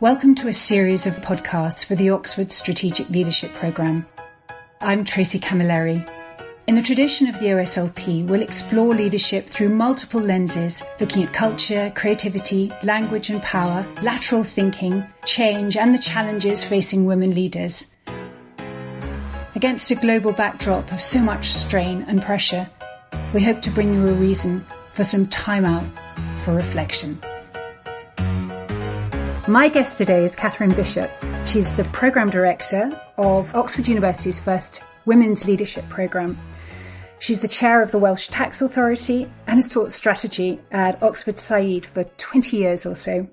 Welcome to a series of podcasts for the Oxford Strategic Leadership Programme. I'm Tracy Camilleri. In the tradition of the OSLP, we'll explore leadership through multiple lenses, looking at culture, creativity, language and power, lateral thinking, change and the challenges facing women leaders. Against a global backdrop of so much strain and pressure, we hope to bring you a reason for some time out for reflection. My guest today is Catherine Bishop. She's the Programme Director of Oxford University's first Women's Leadership Programme. She's the Chair of the Welsh Tax Authority and has taught strategy at Oxford Said for 20 years or so.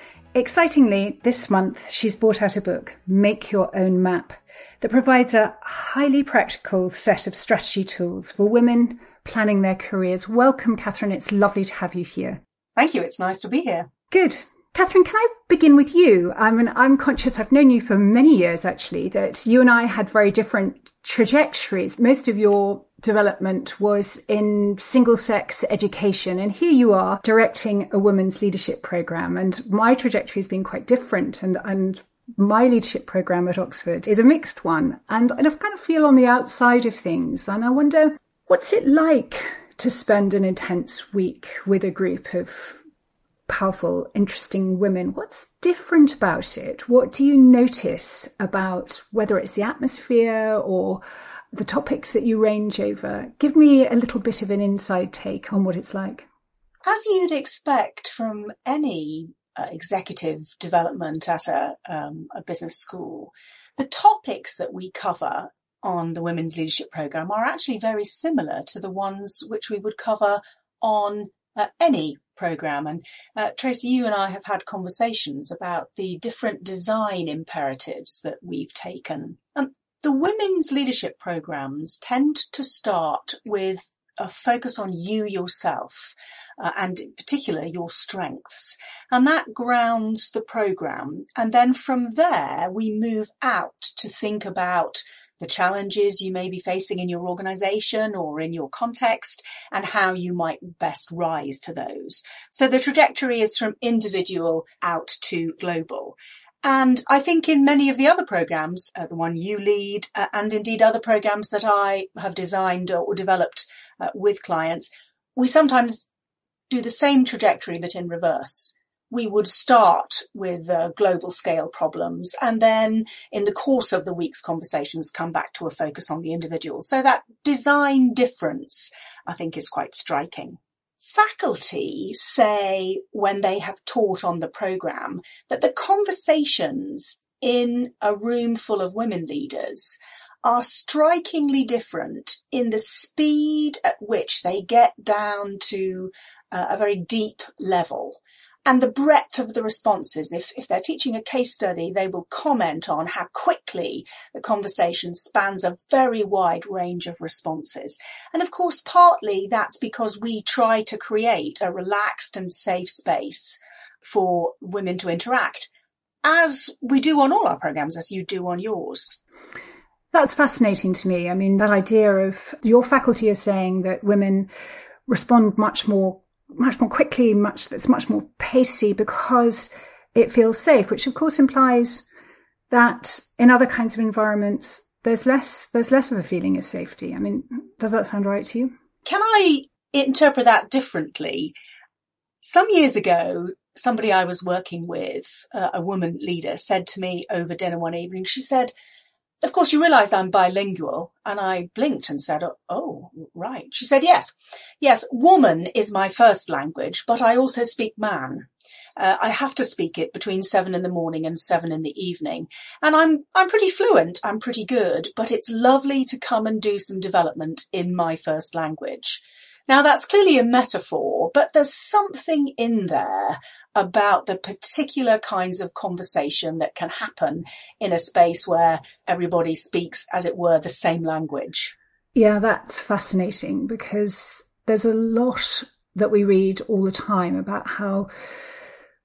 Excitingly, this month she's brought out a book, Make Your Own Map, that provides a highly practical set of strategy tools for women planning their careers. Welcome, Catherine. It's lovely to have you here. Thank you. It's nice to be here. Good. Catherine, can I begin with you? I'm conscious, I've known you for many years actually, that you and I had very different trajectories. Most of your development was in single-sex education, and here you are directing a women's leadership programme, and my trajectory has been quite different, and my leadership programme at Oxford is a mixed one, and I kind of feel on the outside of things, and I wonder, what's it like to spend an intense week with a group of powerful, interesting women? What's different about it? What do you notice about whether it's the atmosphere or the topics that you range over? Give me a little bit of an inside take on what it's like. As you'd expect from any executive development at a business school, the topics that we cover on the Women's Leadership Programme are actually very similar to the ones which we would cover on any programme. And Tracy, you and I have had conversations about the different design imperatives that we've taken. The women's leadership programmes tend to start with a focus on you yourself, and in particular your strengths. And that grounds the programme. And then from there, we move out to think about the challenges you may be facing in your organisation or in your context, and how you might best rise to those. So the trajectory is from individual out to global. And I think in many of the other programmes, the one you lead, and indeed other programmes that I have designed or developed with clients, we sometimes do the same trajectory but in reverse. We would start with global scale problems, and then in the course of the week's conversations come back to a focus on the individual. So that design difference, I think, is quite striking. Faculty say when they have taught on the programme that the conversations in a room full of women leaders are strikingly different in the speed at which they get down to a very deep level. And the breadth of the responses. If they're teaching a case study, they will comment on how quickly the conversation spans a very wide range of responses. And of course, partly that's because we try to create a relaxed and safe space for women to interact, as we do on all our programmes, as you do on yours. That's fascinating to me. I mean, that idea of your faculty is saying that women respond much more quickly, it's much more pacey because it feels safe, which of course implies that in other kinds of environments, there's less of a feeling of safety. I mean, does that sound right to you? Can I interpret that differently? Some years ago, somebody I was working with, a woman leader, said to me over dinner one evening, she said, "Of course, you realise I'm bilingual." And I blinked and said, "Oh, right." She said, Yes, woman is my first language, but I also speak man. I have to speak it between 7 in the morning and 7 in the evening. And I'm pretty fluent. I'm pretty good, but it's lovely to come and do some development in my first language. Now, that's clearly a metaphor, but there's something in there about the particular kinds of conversation that can happen in a space where everybody speaks, as it were, the same language. Yeah, that's fascinating, because there's a lot that we read all the time about how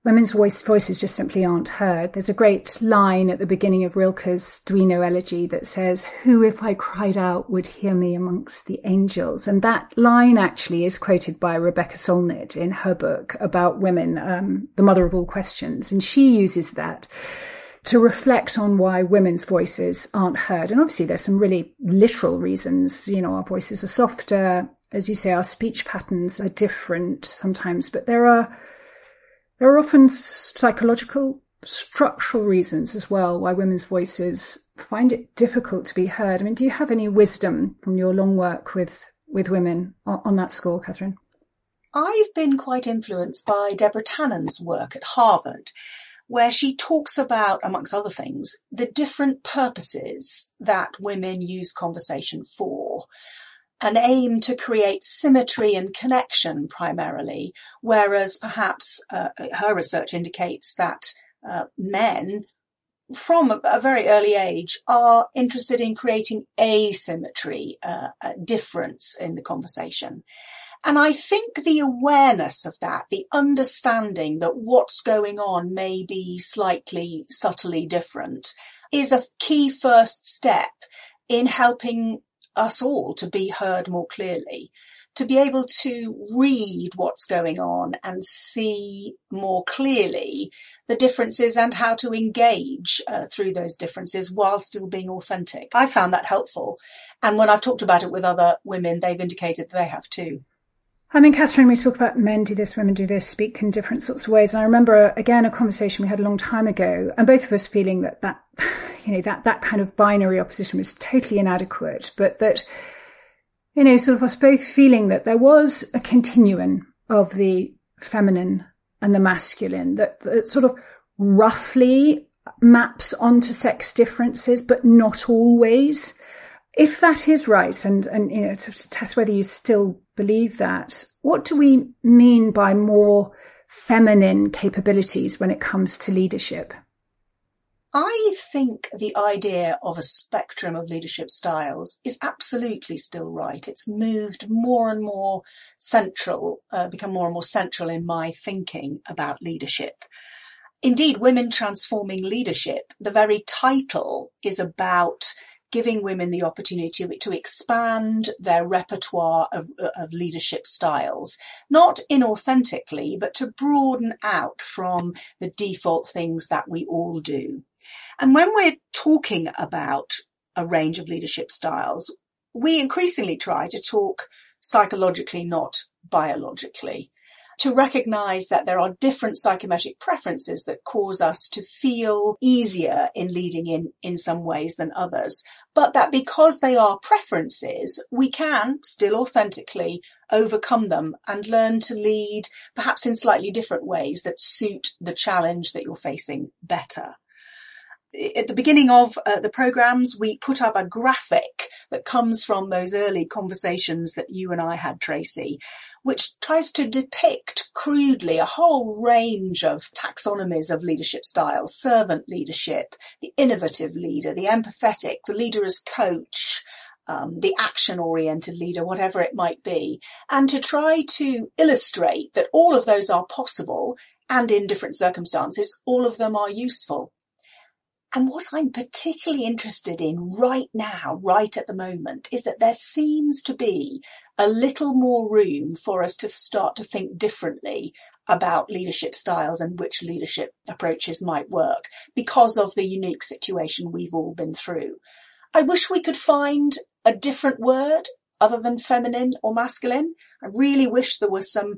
women's voices just simply aren't heard. There's a great line at the beginning of Rilke's Duino elegy that says, "Who, if I cried out, would hear me amongst the angels?" And that line actually is quoted by Rebecca Solnit in her book about women, The Mother of All Questions. And she uses that to reflect on why women's voices aren't heard. And obviously there's some really literal reasons. You know, our voices are softer. As you say, our speech patterns are different sometimes, but there are often psychological, structural reasons as well why women's voices find it difficult to be heard. I mean, do you have any wisdom from your long work with women on that score, Catherine? I've been quite influenced by Deborah Tannen's work at Harvard, where she talks about, amongst other things, the different purposes that women use conversation for. An aim to create symmetry and connection primarily, whereas perhaps her research indicates that men from a very early age are interested in creating asymmetry, a difference in the conversation. And I think the awareness of that, the understanding that what's going on may be slightly subtly different, is a key first step in helping us all to be heard more clearly, to be able to read what's going on and see more clearly the differences and how to engage through those differences while still being authentic. I found that helpful. And when I've talked about it with other women, they've indicated that they have too. I mean, Catherine, we talk about men do this, women do this, speak in different sorts of ways. And I remember, again, a conversation we had a long time ago, and both of us feeling that kind of binary opposition was totally inadequate, but that, sort of us both feeling that there was a continuum of the feminine and the masculine that sort of roughly maps onto sex differences, but not always. If that is right, and to test whether you still believe that, what do we mean by more feminine capabilities when it comes to leadership? I think the idea of a spectrum of leadership styles is absolutely still right. It's moved more and more central, become more and more central in my thinking about leadership. Indeed, Women Transforming Leadership, the very title is about giving women the opportunity to expand their repertoire of leadership styles, not inauthentically, but to broaden out from the default things that we all do. And when we're talking about a range of leadership styles, we increasingly try to talk psychologically, not biologically, to recognize that there are different psychometric preferences that cause us to feel easier in leading in some ways than others, but that because they are preferences, we can still authentically overcome them and learn to lead perhaps in slightly different ways that suit the challenge that you're facing better. At the beginning of the programs, we put up a graphic that comes from those early conversations that you and I had, Tracy, which tries to depict crudely a whole range of taxonomies of leadership styles: servant leadership, the innovative leader, the empathetic, the leader as coach, the action-oriented leader, whatever it might be, and to try to illustrate that all of those are possible, and in different circumstances, all of them are useful. And what I'm particularly interested in right now, right at the moment, is that there seems to be a little more room for us to start to think differently about leadership styles and which leadership approaches might work because of the unique situation we've all been through. I wish we could find a different word other than feminine or masculine. I really wish there were some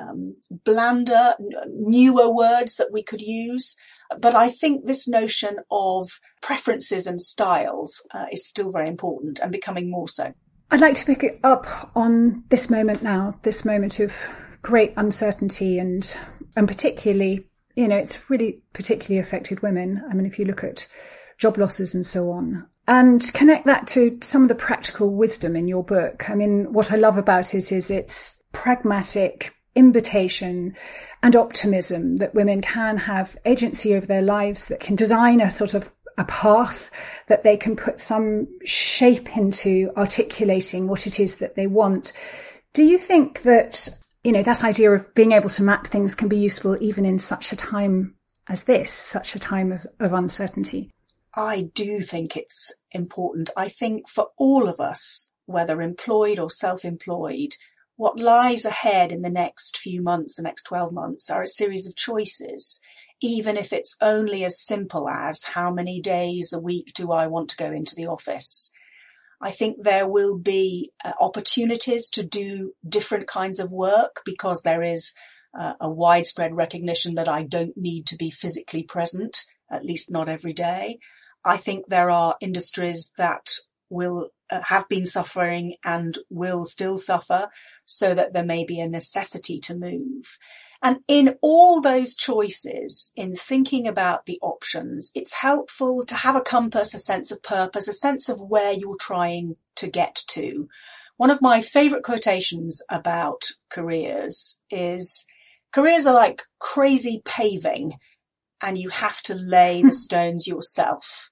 blander, newer words that we could use. But I think this notion of preferences and styles is still very important and becoming more so. I'd like to pick it up on this moment now, this moment of great uncertainty and particularly, it's really particularly affected women. I mean, if you look at job losses and so on, and connect that to some of the practical wisdom in your book. I mean, what I love about it is its pragmatic invitation and optimism that women can have agency over their lives, that can design a sort of a path, that they can put some shape into articulating what it is that they want. Do you think that that idea of being able to map things can be useful even in such a time as this, such a time of uncertainty. I do think it's important. I think for all of us, whether employed or self-employed, what lies ahead in the next few months, the next 12 months, are a series of choices, even if it's only as simple as how many days a week do I want to go into the office. I think there will be opportunities to do different kinds of work because there is a widespread recognition that I don't need to be physically present, at least not every day. I think there are industries that will have been suffering and will still suffer, so that there may be a necessity to move. And in all those choices, in thinking about the options, it's helpful to have a compass, a sense of purpose, a sense of where you're trying to get to. One of my favourite quotations about careers is, careers are like crazy paving, and you have to lay the stones yourself.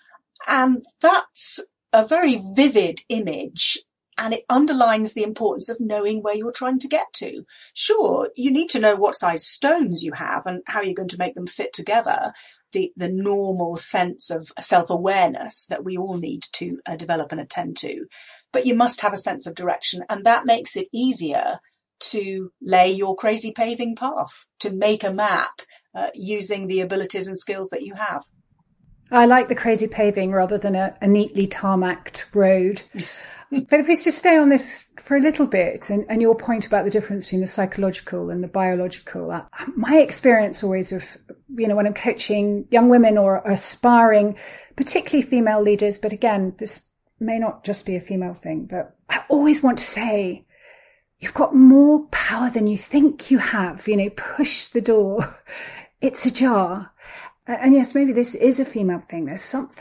And that's a very vivid image, and it underlines the importance of knowing where you're trying to get to. Sure, you need to know what size stones you have and how you're going to make them fit together, the normal sense of self-awareness that we all need to develop and attend to. But you must have a sense of direction, and that makes it easier to lay your crazy paving path, to make a map using the abilities and skills that you have. I like the crazy paving rather than a neatly tarmacked road. But if we just stay on this for a little bit, and your point about the difference between the psychological and the biological, my experience always of, when I'm coaching young women or aspiring, particularly female leaders, but again, this may not just be a female thing, but I always want to say, you've got more power than you think you have, push the door. It's ajar. And yes, maybe this is a female thing. There's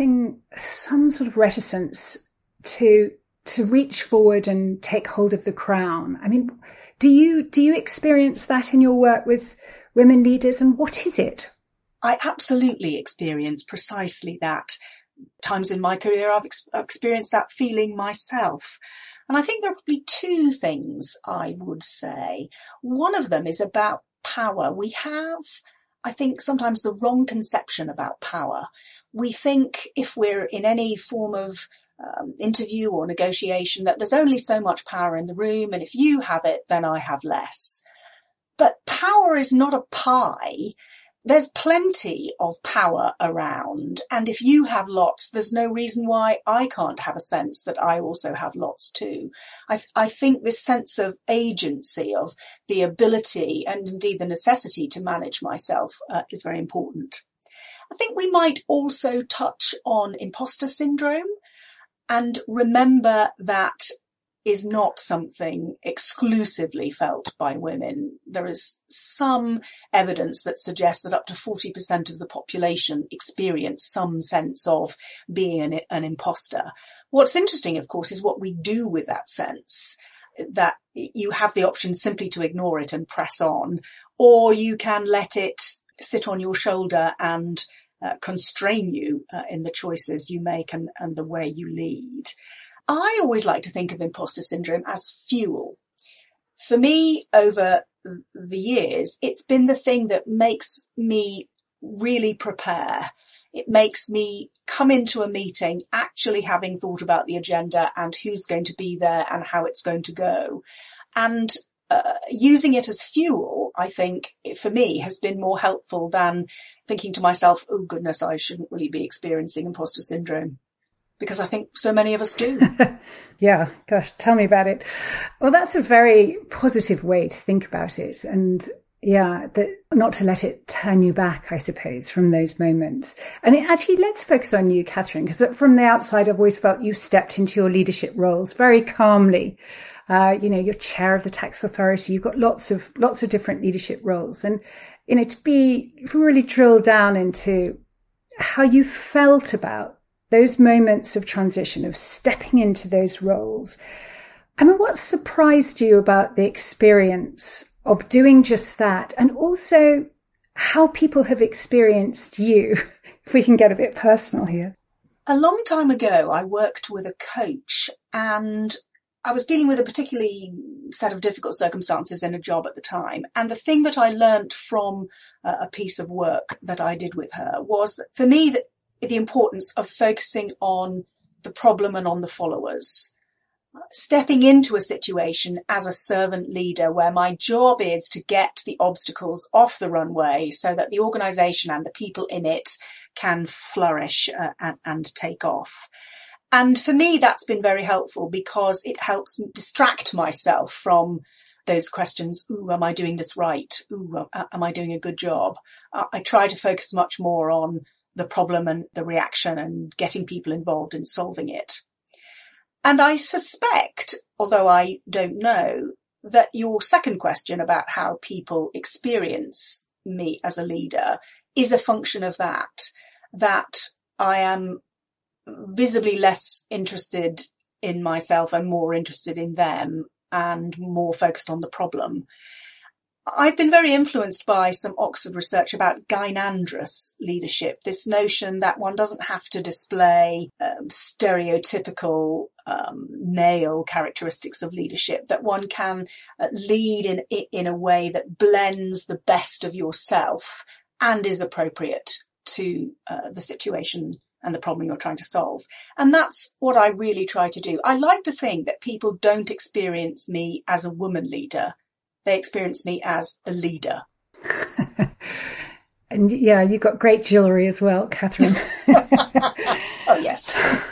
some sort of reticence to reach forward and take hold of the crown. I mean, do you experience that in your work with women leaders, and what is it? I absolutely experience precisely that. Times in my career I've experienced that feeling myself. And I think there are probably two things I would say. One of them is about power. We have, I think, sometimes the wrong conception about power. We think if we're in any form of interview or negotiation that there's only so much power in the room, and if you have it, then I have less. But power is not a pie. There's plenty of power around, and if you have lots, there's no reason why I can't have a sense that I also have lots too. I think this sense of agency, of the ability and indeed the necessity to manage myself is very important. I think we might also touch on imposter syndrome, and remember that is not something exclusively felt by women. There is some evidence that suggests that up to 40% of the population experience some sense of being an imposter. What's interesting, of course, is what we do with that sense, that you have the option simply to ignore it and press on, or you can let it sit on your shoulder and constrain you in the choices you make and the way you lead. I always like to think of imposter syndrome as fuel. For me, over the years, it's been the thing that makes me really prepare. It makes me come into a meeting actually having thought about the agenda and who's going to be there and how it's going to go. And using it as fuel, I think, for me, has been more helpful than thinking to myself, oh goodness, I shouldn't really be experiencing imposter syndrome. Because I think so many of us do. Yeah, gosh, tell me about it. Well, that's a very positive way to think about it. And yeah, not to let it turn you back, I suppose, from those moments. And actually, let's focus on you, Catherine, because from the outside, I've always felt you stepped into your leadership roles very calmly. You're chair of the tax authority. You've got lots of different leadership roles. And, if we really drill down into how you felt about those moments of transition, of stepping into those roles. I mean, what surprised you about the experience of doing just that? And also how people have experienced you, if we can get a bit personal here. A long time ago, I worked with a coach, and I was dealing with a particularly set of difficult circumstances in a job at the time. And the thing that I learnt from a piece of work that I did with her was that for me, the importance of focusing on the problem and on the followers. Stepping into a situation as a servant leader where my job is to get the obstacles off the runway so that the organisation and the people in it can flourish and take off. And for me, that's been very helpful because it helps distract myself from those questions. Ooh, am I doing this right? Ooh, am I doing a good job? I try to focus much more on the problem and the reaction and getting people involved in solving it. And I suspect, although I don't know, that your second question about how people experience me as a leader is a function of that I am visibly less interested in myself and more interested in them and more focused on the problem. I've been very influenced by some Oxford research about gynandrous leadership, this notion that one doesn't have to display stereotypical male characteristics of leadership, that one can lead in a way that blends the best of yourself and is appropriate to the situation and the problem you're trying to solve. And that's what I really try to do. I like to think that people don't experience me as a woman leader. They experience me as a leader. And yeah, you've got great jewellery as well, Catherine. Oh, yes.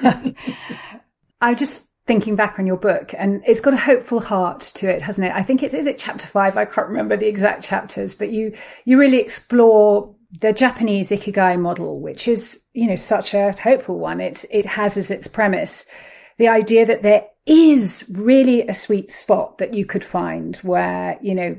I'm just thinking back on your book, and it's got a hopeful heart to it, hasn't it? I think is it chapter 5? I can't remember the exact chapters, but you really explore the Japanese Ikigai model, which is, such a hopeful one. It has as its premise the idea that there is really a sweet spot that you could find where,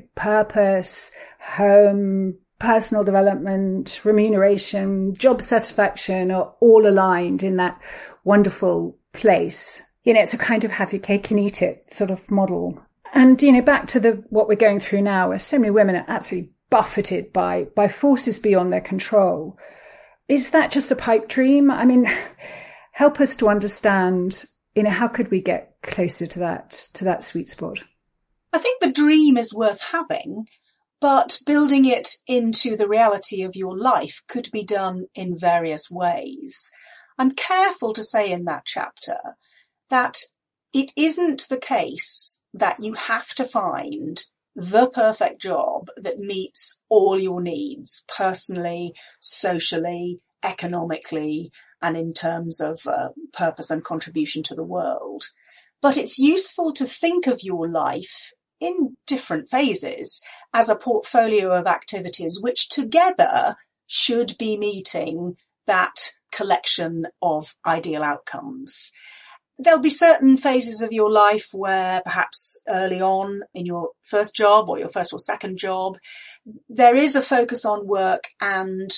purpose, home, personal development, remuneration, job satisfaction are all aligned in that wonderful place. It's a kind of have your cake and eat it sort of model. And, back to what we're going through now, where so many women are absolutely buffeted by forces beyond their control. Is that just a pipe dream? I mean, help us to understand, how could we get closer to that sweet spot? I think the dream is worth having, but building it into the reality of your life could be done in various ways. I'm careful to say in that chapter that it isn't the case that you have to find the perfect job that meets all your needs personally, socially, economically, and in terms of purpose and contribution to the world. But it's useful to think of your life in different phases as a portfolio of activities which together should be meeting that collection of ideal outcomes. There'll be certain phases of your life where perhaps early on in your first job or your first or second job, there is a focus on work and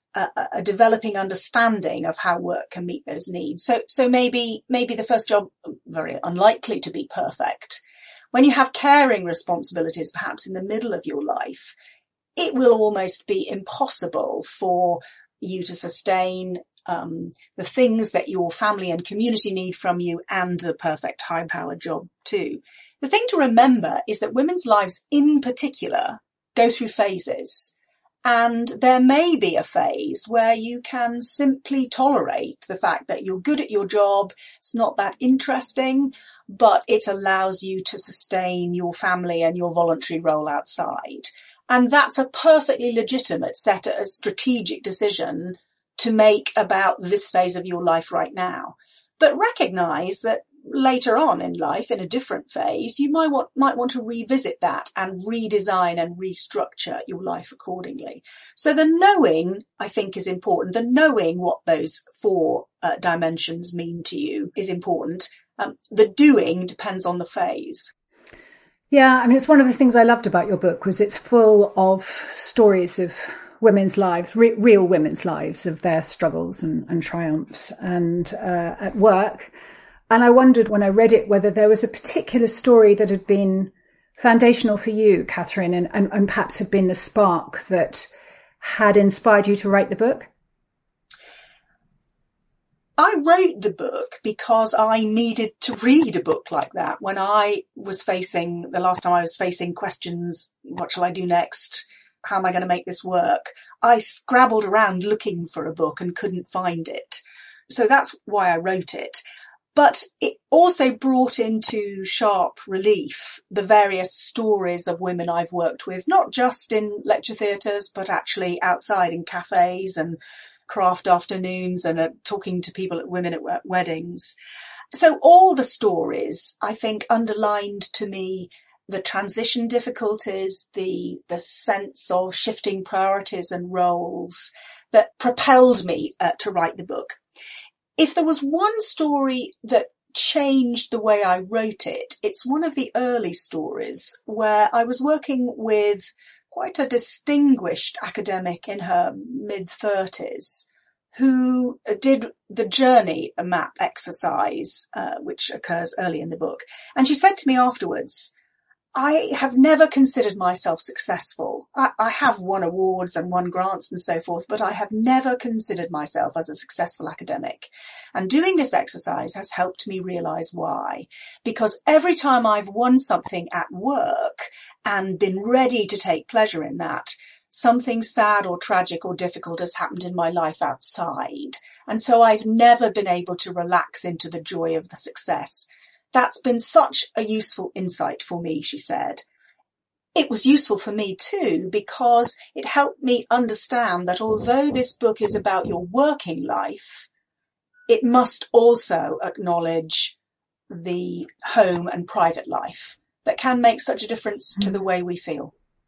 a developing understanding of how work can meet those needs. So maybe the first job, very unlikely to be perfect. When you have caring responsibilities, perhaps in the middle of your life, it will almost be impossible for you to sustain the things that your family and community need from you and the perfect high-powered job too. The thing to remember is that women's lives in particular go through phases. And there may be a phase where you can simply tolerate the fact that you're good at your job, it's not that interesting, but it allows you to sustain your family and your voluntary role outside. And that's a perfectly legitimate set of strategic decision to make about this phase of your life right now. But recognize that later on in life, in a different phase, you might want to revisit that and redesign and restructure your life accordingly. So the knowing, I think, is important. The knowing what those 4 dimensions mean to you is important. The doing depends on the phase. Yeah, I mean, it's one of the things I loved about your book was it's full of stories of women's lives, real women's lives, of their struggles and triumphs and at work. And I wondered when I read it whether there was a particular story that had been foundational for you, Catherine, and perhaps had been the spark that had inspired you to write the book. I wrote the book because I needed to read a book like that when the last time I was facing questions, what shall I do next? How am I going to make this work? I scrabbled around looking for a book and couldn't find it. So that's why I wrote it. But it also brought into sharp relief the various stories of women I've worked with, not just in lecture theatres, but actually outside in cafes and craft afternoons and talking to women at weddings. So all the stories, I think, underlined to me the transition difficulties, the sense of shifting priorities and roles that propelled me to write the book. If there was one story that changed the way I wrote it, it's one of the early stories where I was working with quite a distinguished academic in her mid-30s who did the journey map exercise, which occurs early in the book. And she said to me afterwards, I have never considered myself successful. I have won awards and won grants and so forth, but I have never considered myself as a successful academic. And doing this exercise has helped me realize why. Because every time I've won something at work and been ready to take pleasure in that, something sad or tragic or difficult has happened in my life outside. And so I've never been able to relax into the joy of the success. That's been such a useful insight for me, she said. It was useful for me too, because it helped me understand that although this book is about your working life, it must also acknowledge the home and private life that can make such a difference to the way we feel.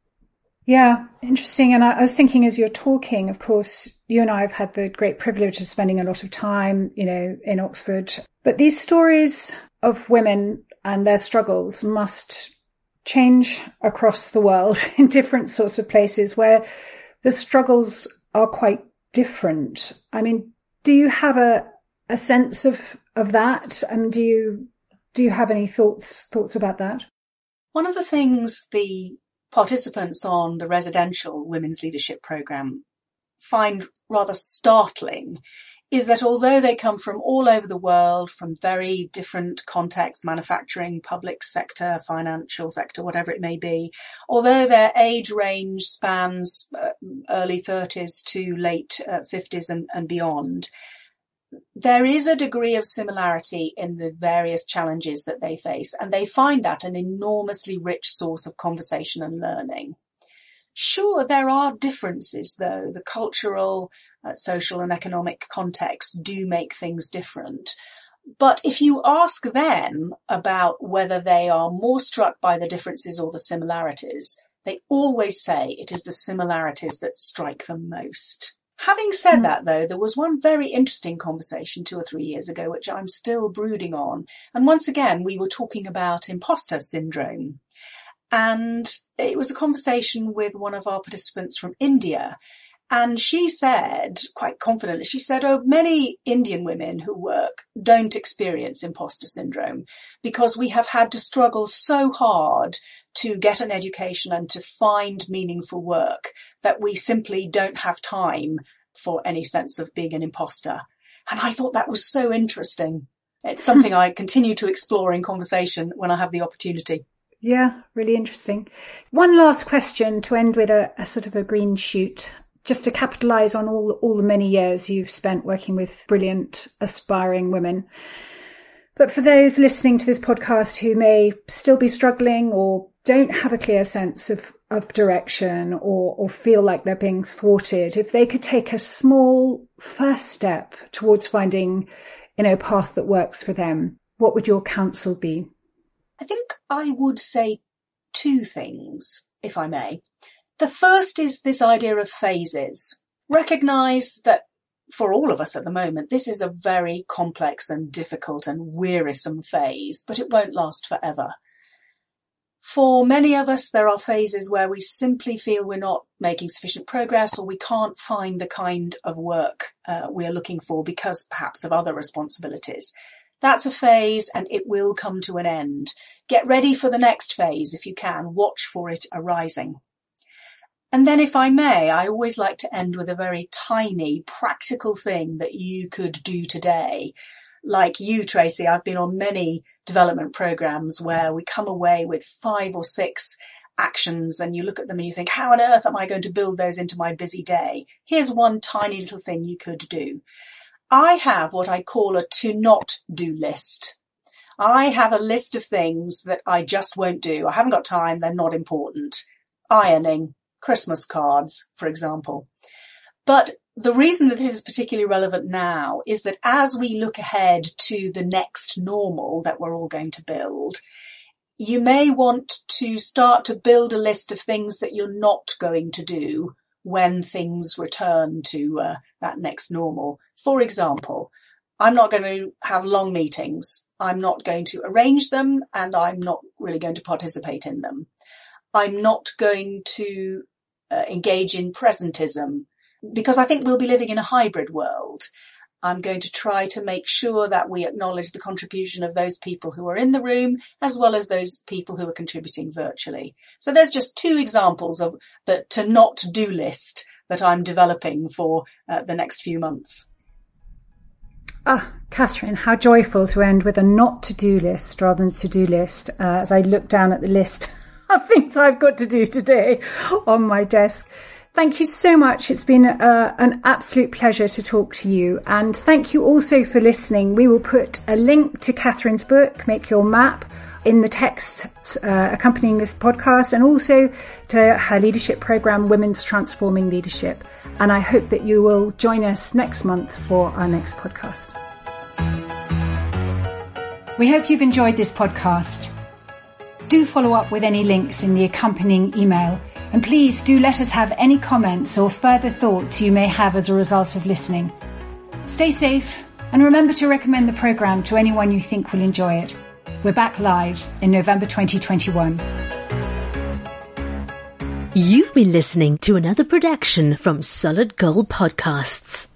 Yeah, interesting. And I was thinking as you're talking, of course, you and I have had the great privilege of spending a lot of time, in Oxford. But these stories of women and their struggles must change across the world in different sorts of places where the struggles are quite different. I mean, do you have a sense of that? And do you have any thoughts about that? One of the things the participants on the residential women's leadership programme find rather startling is that although they come from all over the world, from very different contexts, manufacturing, public sector, financial sector, whatever it may be, although their age range spans early 30s to late 50s and beyond, there is a degree of similarity in the various challenges that they face, and they find that an enormously rich source of conversation and learning. Sure, there are differences, though. The cultural, social and economic contexts do make things different. But if you ask them about whether they are more struck by the differences or the similarities, they always say it is the similarities that strike them most. Having said that, though, there was one very interesting conversation 2 or 3 years ago, which I'm still brooding on. And once again, we were talking about imposter syndrome. And it was a conversation with one of our participants from India. And she said, quite confidently, she said, many Indian women who work don't experience imposter syndrome because we have had to struggle so hard to get an education and to find meaningful work that we simply don't have time for any sense of being an imposter. And I thought that was so interesting. It's something I continue to explore in conversation when I have the opportunity. Yeah, really interesting. One last question to end with a sort of a green shoot, just to capitalise on all the many years you've spent working with brilliant, aspiring women. But for those listening to this podcast who may still be struggling or don't have a clear sense of direction or feel like they're being thwarted, if they could take a small first step towards finding, a path that works for them, what would your counsel be? I think I would say 2 things, if I may. The first is this idea of phases. Recognise that for all of us at the moment, this is a very complex and difficult and wearisome phase, but it won't last forever. For many of us, there are phases where we simply feel we're not making sufficient progress or we can't find the kind of work we're looking for because perhaps of other responsibilities. That's a phase and it will come to an end. Get ready for the next phase if you can. Watch for it arising. And then, if I may, I always like to end with a very tiny, practical thing that you could do today. Like you, Tracy, I've been on many development programs where we come away with 5 or 6 actions and you look at them and you think, how on earth am I going to build those into my busy day? Here's one tiny little thing you could do. I have what I call a to not do list. I have a list of things that I just won't do. I haven't got time. They're not important. Ironing, Christmas cards, for example. But the reason that this is particularly relevant now is that as we look ahead to the next normal that we're all going to build, you may want to start to build a list of things that you're not going to do when things return to that next normal. For example, I'm not going to have long meetings. I'm not going to arrange them, and I'm not really going to participate in them. I'm not going to engage in presentism, because I think we'll be living in a hybrid world. I'm going to try to make sure that we acknowledge the contribution of those people who are in the room, as well as those people who are contributing virtually. So there's just 2 examples of the to not do list that I'm developing for the next few months. Ah, Catherine, how joyful to end with a not to do list rather than to do list. As I look down at the list of things I've got to do today on my desk. Thank you so much. It's been an absolute pleasure to talk to you. And thank you also for listening. We will put a link to Catherine's book, Make Your Map, in the text accompanying this podcast, and also to her leadership program, Women's Transforming Leadership. And I hope that you will join us next month for our next podcast. We hope you've enjoyed this podcast. Do follow up with any links in the accompanying email. And please do let us have any comments or further thoughts you may have as a result of listening. Stay safe and remember to recommend the programme to anyone you think will enjoy it. We're back live in November 2021. You've been listening to another production from Solid Gold Podcasts.